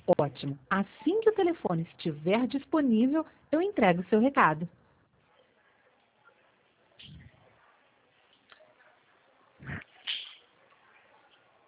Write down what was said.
Ótimo. Assim que o telefone estiver disponível, eu entrego o seu recado.